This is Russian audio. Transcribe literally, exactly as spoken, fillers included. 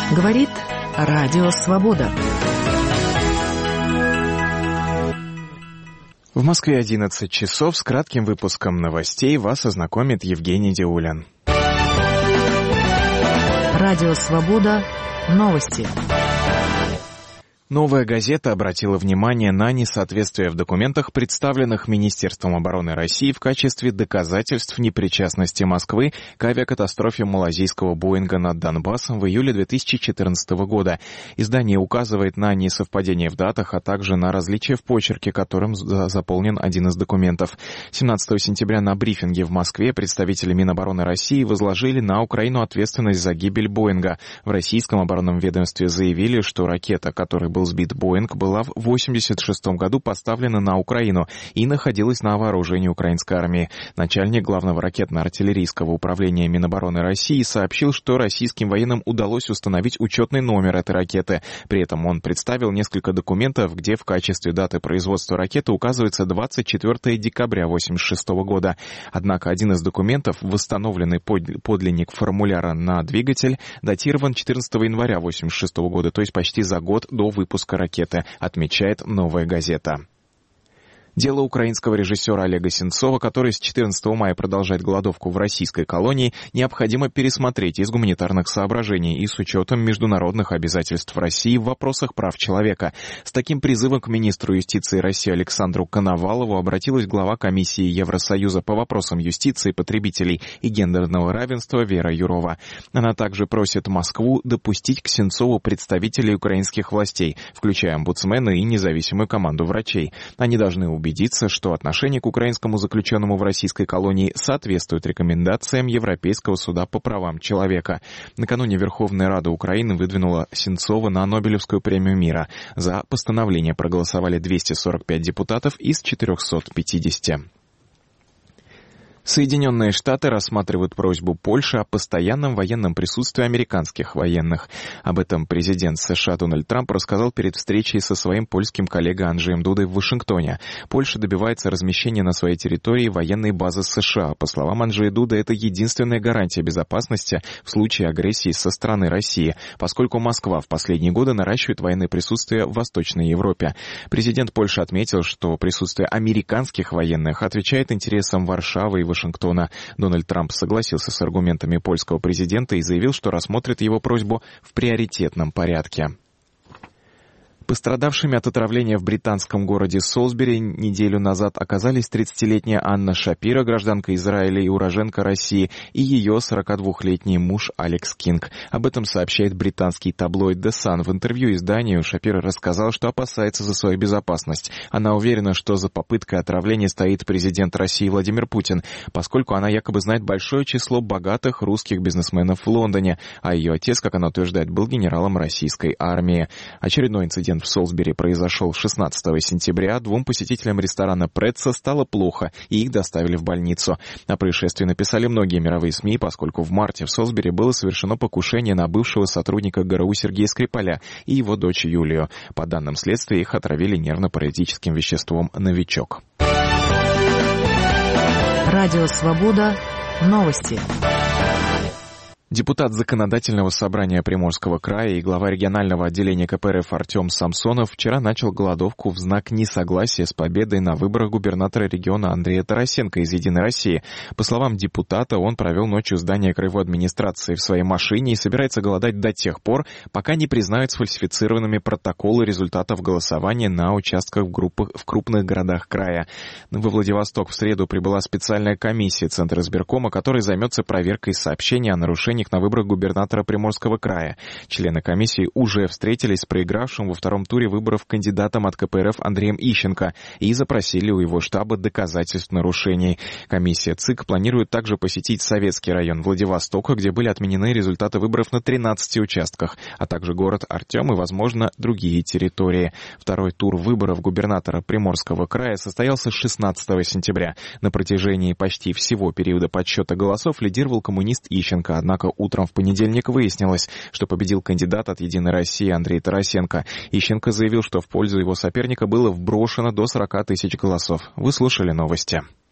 Говорит Радио Свобода. В Москве одиннадцать часов. С кратким выпуском новостей вас ознакомит Евгений Диулян. Радио Свобода. Новости. «Новая газета» обратила внимание на несоответствие в документах, представленных Министерством обороны России в качестве доказательств непричастности Москвы к авиакатастрофе малазийского «Боинга» над Донбассом в июле две тысячи четырнадцатого года. Издание указывает на несовпадение в датах, а также на различия в почерке, которым заполнен один из документов. семнадцатого сентября на брифинге в Москве представители Минобороны России возложили на Украину ответственность за гибель «Боинга». В российском оборонном ведомстве заявили, что ракета, которая был сбит «Боинг», была в восемьдесят шестом году поставлена на Украину и находилась на вооружении украинской армии. Начальник главного ракетно-артиллерийского управления Минобороны России сообщил, что российским военным удалось установить учетный номер этой ракеты. При этом он представил несколько документов, где в качестве даты производства ракеты указывается двадцать четвёртого декабря восемьдесят шестого года. Однако один из документов, восстановленный подлинник формуляра на двигатель, датирован четырнадцатого января восемьдесят шестого года, то есть почти за год до выпуска выпуска ракеты, отмечает «Новая газета». Дело украинского режиссера Олега Сенцова, который с четырнадцатого мая продолжает голодовку в российской колонии, необходимо пересмотреть из гуманитарных соображений и с учетом международных обязательств России в вопросах прав человека. С таким призывом к министру юстиции России Александру Коновалову обратилась глава комиссии Евросоюза по вопросам юстиции, потребителей и гендерного равенства Вера Юрова. Она также просит Москву допустить к Сенцову представителей украинских властей, включая омбудсмена и независимую команду врачей. Они должны убедиться, убедиться, что отношение к украинскому заключенному в российской колонии соответствует рекомендациям Европейского суда по правам человека. Накануне Верховная Рада Украины выдвинула Сенцова на Нобелевскую премию мира. За постановление проголосовали двести сорок пять депутатов из четырехсот пятидесяти. Соединенные Штаты рассматривают просьбу Польши о постоянном военном присутствии американских военных. Об этом президент США Дональд Трамп рассказал перед встречей со своим польским коллегой Анджеем Дудой в Вашингтоне. Польша добивается размещения на своей территории военной базы США. По словам Анджея Дуды, это единственная гарантия безопасности в случае агрессии со стороны России, поскольку Москва в последние годы наращивает военное присутствие в Восточной Европе. Президент Польши отметил, что присутствие американских военных отвечает интересам Варшавы и Вашингтона. Вашингтона. Дональд Трамп согласился с аргументами польского президента и заявил, что рассмотрит его просьбу в приоритетном порядке. Пострадавшими от отравления в британском городе Солсбери неделю назад оказались тридцатилетняя Анна Шапира, гражданка Израиля и уроженка России, и ее сорокадвухлетний муж Алекс Кинг. Об этом сообщает британский таблоид The Sun. В интервью изданию Шапира рассказал, что опасается за свою безопасность. Она уверена, что за попыткой отравления стоит президент России Владимир Путин, поскольку она якобы знает большое число богатых русских бизнесменов в Лондоне, а ее отец, как она утверждает, был генералом российской армии. Очередной инцидент в Солсбери произошел шестнадцатого сентября. Двум посетителям ресторана «Претца» стало плохо, и их доставили в больницу. О происшествии написали многие мировые СМИ, поскольку в марте в Солсбери было совершено покушение на бывшего сотрудника ГРУ Сергея Скрипаля и его дочь Юлию. По данным следствия, их отравили нервно-паралитическим веществом «Новичок». Радио «Свобода». Новости. Депутат Законодательного собрания Приморского края и глава регионального отделения ка пэ эр эф Артем Самсонов вчера начал голодовку в знак несогласия с победой на выборах губернатора региона Андрея Тарасенко из «Единой России». По словам депутата, он провел ночь у здания краевой администрации в своей машине и собирается голодать до тех пор, пока не признают сфальсифицированными протоколы результатов голосования на участках в, группах, в крупных городах края. Во Владивосток в среду прибыла специальная комиссия Центра избиркома, которая займется проверкой сообщений о нарушениях на выборах губернатора Приморского края. Члены комиссии уже встретились с проигравшим во втором туре выборов кандидатом от ка пэ эр эф Андреем Ищенко и запросили у его штаба доказательств нарушений. Комиссия ЦИК планирует также посетить Советский район Владивостока, где были отменены результаты выборов на тринадцати участках, а также город Артем и, возможно, другие территории. Второй тур выборов губернатора Приморского края состоялся шестнадцатого сентября. На протяжении почти всего периода подсчета голосов лидировал коммунист Ищенко, однако утром в понедельник выяснилось, что победил кандидат от «Единой России» Андрей Тарасенко. Ищенко заявил, что в пользу его соперника было вброшено до сорока тысяч голосов. Вы слушали новости.